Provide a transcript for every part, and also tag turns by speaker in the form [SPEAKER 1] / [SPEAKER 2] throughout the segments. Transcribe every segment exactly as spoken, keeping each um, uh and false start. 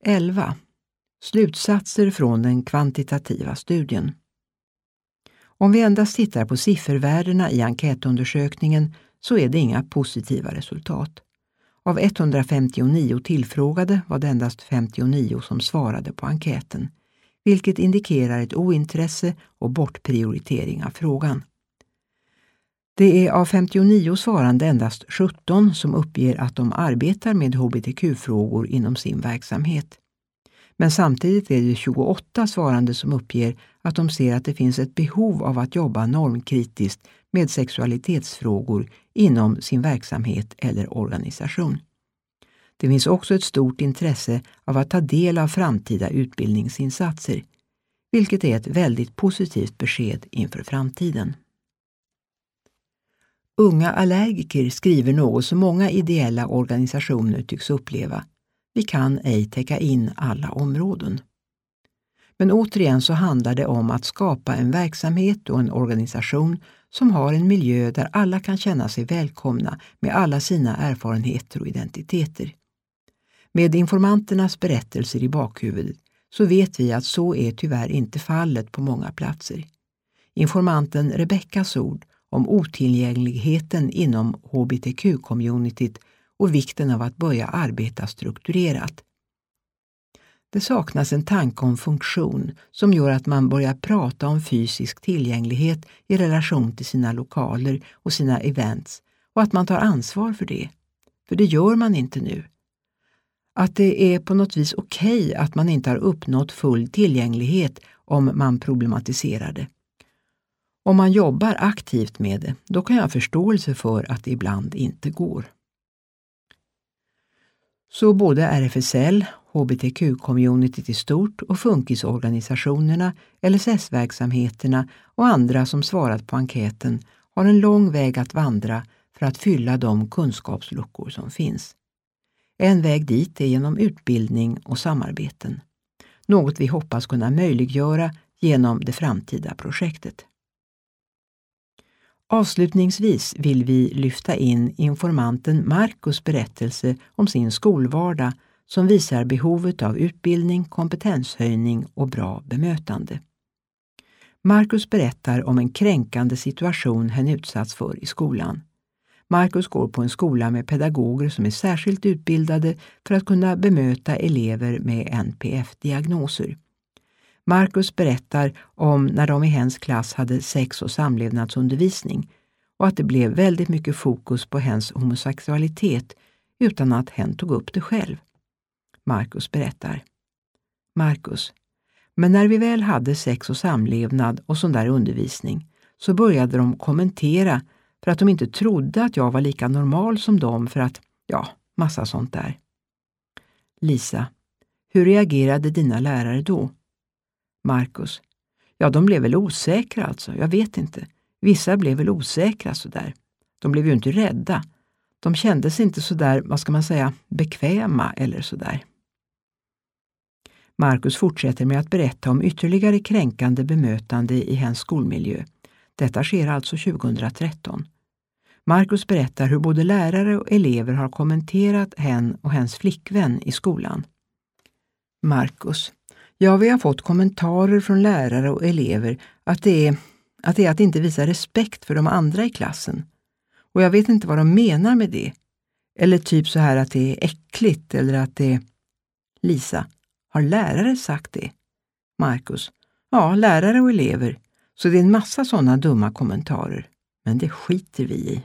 [SPEAKER 1] elva. Slutsatser från den kvantitativa studien. Om vi endast tittar på siffervärdena i enkätundersökningen så är det inga positiva resultat. Av etthundrafemtionio tillfrågade var det endast femtionio som svarade på enkäten, vilket indikerar ett ointresse och bortprioritering av frågan. Det är av femtionio svarande endast sjutton som uppger att de arbetar med hbtq-frågor inom sin verksamhet. Men samtidigt är det tjugoåtta svarande som uppger att de ser att det finns ett behov av att jobba normkritiskt med sexualitetsfrågor inom sin verksamhet eller organisation. Det finns också ett stort intresse av att ta del av framtida utbildningsinsatser, vilket är ett väldigt positivt besked inför framtiden. Unga allergiker skriver något som många ideella organisationer tycks uppleva. Vi kan ej täcka in alla områden. Men återigen så handlar det om att skapa en verksamhet och en organisation som har en miljö där alla kan känna sig välkomna med alla sina erfarenheter och identiteter. Med informanternas berättelser i bakhuvudet så vet vi att så är tyvärr inte fallet på många platser. Informanten Rebeckas ord om otillgängligheten inom hbtq-communityt och vikten av att börja arbeta strukturerat. Det saknas en tanke om funktion som gör att man börjar prata om fysisk tillgänglighet i relation till sina lokaler och sina events och att man tar ansvar för det. För det gör man inte nu. Att det är på något vis okej att man inte har uppnått full tillgänglighet om man problematiserar det. Om man jobbar aktivt med det, då kan jag ha förståelse för att det ibland inte går. Så både R F S L, hbtq-communityt i stort och funkisorganisationerna, L S S-verksamheterna och andra som svarat på enkäten har en lång väg att vandra för att fylla de kunskapsluckor som finns. En väg dit är genom utbildning och samarbeten. Något vi hoppas kunna möjliggöra genom det framtida projektet. Avslutningsvis vill vi lyfta in informanten Marcus berättelse om sin skolvardag som visar behovet av utbildning, kompetenshöjning och bra bemötande. Marcus berättar om en kränkande situation han utsatts för i skolan. Marcus går på en skola med pedagoger som är särskilt utbildade för att kunna bemöta elever med N P F-diagnoser. Marcus berättar om när de i hens klass hade sex- och samlevnadsundervisning och att det blev väldigt mycket fokus på hens homosexualitet utan att hen tog upp det själv. Marcus berättar. Marcus, men när vi väl hade sex och samlevnad och sån där undervisning så började de kommentera för att de inte trodde att jag var lika normal som dem för att, ja, massa sånt där. Lisa, hur reagerade dina lärare då? Marcus, ja de blev väl osäkra alltså, jag vet inte. Vissa blev väl osäkra sådär. De blev ju inte rädda. De kändes inte sådär, vad ska man säga, bekväma eller sådär. Marcus fortsätter med att berätta om ytterligare kränkande bemötande i hens skolmiljö. Detta sker alltså tjugohundratretton. Marcus berättar hur både lärare och elever har kommenterat hen och hens flickvän i skolan. Marcus, ja vi har fått kommentarer från lärare och elever att det är att det är att inte visa respekt för de andra i klassen. Och jag vet inte vad de menar med det. Eller typ så här att det är äckligt eller att det är... Lisa, har lärare sagt det? Marcus, ja lärare och elever. Så det är en massa sådana dumma kommentarer. Men det skiter vi i.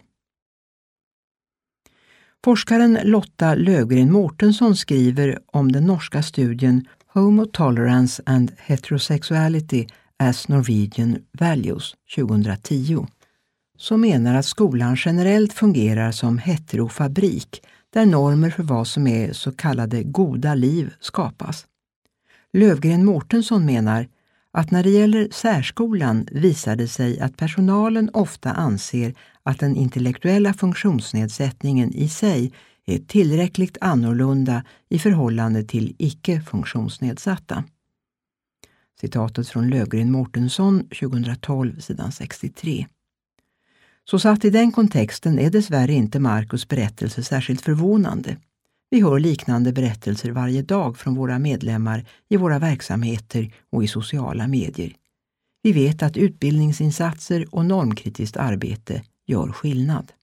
[SPEAKER 1] Forskaren Lotta Lövgren Mårtensson skriver om den norska studien Homo Tolerance and Heterosexuality as Norwegian Values tjugohundratio, som menar att skolan generellt fungerar som heterofabrik där normer för vad som är så kallade goda liv skapas. Lövgren Mårtensson menar att när det gäller särskolan visar det sig att personalen ofta anser att den intellektuella funktionsnedsättningen i sig är tillräckligt annorlunda i förhållande till icke-funktionsnedsatta. Citatet från Lövgren Mårtensson tjugohundratolv, sidan sextiotre. Så satt i den kontexten är dessvärre inte Marcus berättelse särskilt förvånande. Vi hör liknande berättelser varje dag från våra medlemmar i våra verksamheter och i sociala medier. Vi vet att utbildningsinsatser och normkritiskt arbete gör skillnad.